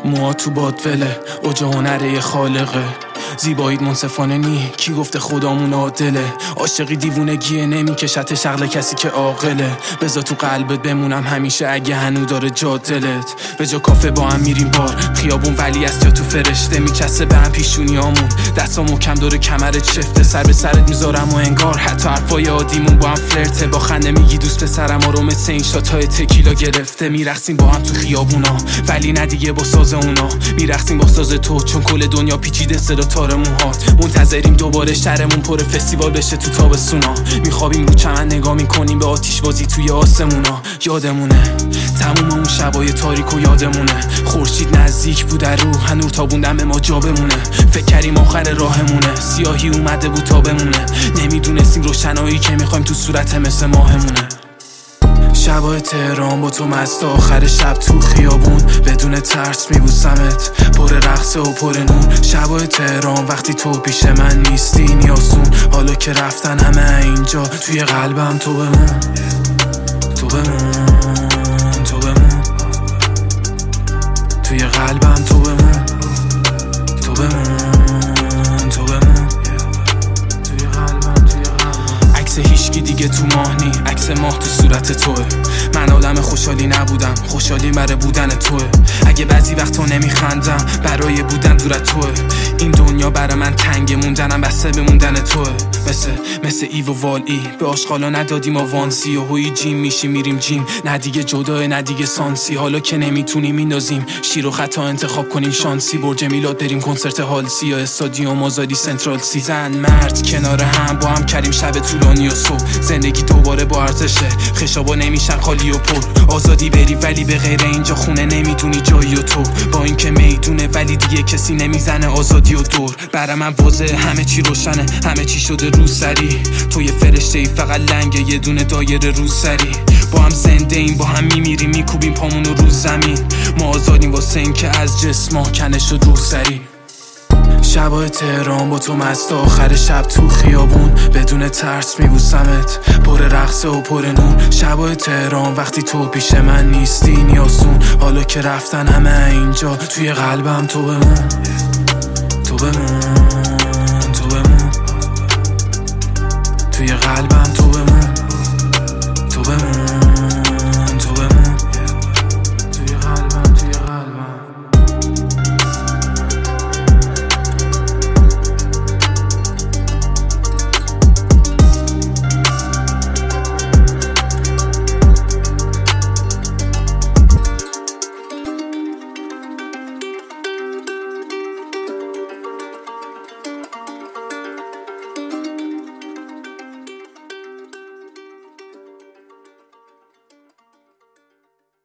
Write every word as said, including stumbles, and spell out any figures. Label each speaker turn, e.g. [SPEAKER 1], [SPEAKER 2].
[SPEAKER 1] موها تو بادوله، اوج هنره خالقه. زیباییت منصفانه نی، کی گفته خدامون عادله؟ عاشقی دیوونگیه، نمیکشت شغل کسی که عاقله. بذار تو قلبت بمونم همیشه اگه هنو داره جا دلت. به جا کافه با هم میریم بار، خیابون ولی از جا تو فرشته. میچسته به هم پیشونیامون، دستا محکم دور کمرت شفته. سر به سرت میذارم و انگار حتی حرفای عادیمون با هم فلرته. با خنده میگی دوست پسرم رو مثل این شاتای تکیلا گرفته. میرقصیم با هم تو خیابونا ولی نه دیگه با ساز اونا. میرقصیم با ساز تو چون کل دنیا پیچیده صدا تار موهات. منتظریم دوباره شهرمون پر فستیوال بشه تو تابستونا. میخوابیم رو چمن نگاه میکنیم به آتیش بازی توی آسمونا. یادمونه تموم اون شبای تاریک و یادمونه خورشید نزدیک بود در رو هنور تابوندم به ما جا بمونه. فکر کردیم آخر راهمونه، سیاهی اومده بود تا بمونه. نمیدونستیم روشنایی که میخوایم تو صورت مثل ماهمونه. شبای تهران با تو مست، آخر شب تو خیابون بدون ترس میبوسمت، پر رقصه و پر نور. شبای تهران وقتی تو پیش من نیستی نیاسون. حالا که رفتن همه اینجا توی قلبم تو بمون، تو بمون، تو بمون، توی قلبم تو بمون، تو بمون، تو بمون، توی قلبم، توی قلبم. عکس هیچکی دیگه تو ماه نی، عکس ماه تو صورت توه. من آدم خوشحالی نبودم، خوشحالی برای بودن توه. اگه بعضی وقتا نمیخندم برای بودن دور توه. این دنیا برای من تنگه، موندنم بسته به موندن توه. مثل مثل ایو و والی به آشغالا ندادیم آوانسی. و هوی جیم میشی میریم جیم، نه دیگه جداه نه دیگه سانسی. حالا که نمیتونیم میندازیم شیر و خطا انتخاب کنیم شانسی. برج میلاد بریم کنسرت هالسی یا استادیوم آزادی سنترال سی. زن مرد کنار هم با هم کردیم شب طولانی و صبح. زندگی دوباره با ارزشه، خشابا نمیشن خالی و پر. آزادی بری ولی به غیر اینجا خونه نمیدونی جایی و تو. با اینکه میدونه ولی دیگه کسی نمیزنه آزادی و دور. برای من واضحه همه چی روشنه، همه چی شده رو سری. تو یه فرشته ای فقط لنگه، یه دونه دایره رو سری. با هم زنده ایم، با هم میمیریم، میکوبیم پامونو رو زمین. ما آزادیم واسه این که از جسم کنه شد رو سری. شبای تهران با تو مست، آخر شب تو خیابون بدون ترس میبوسمت، پر رقصه و پر نور. شبای تهران وقتی تو پیش من نیستی نیاسون. حالا که رفتن همه اینجا توی قلبم تو بمون، تو بمون، تو بمون، توی قلبم تو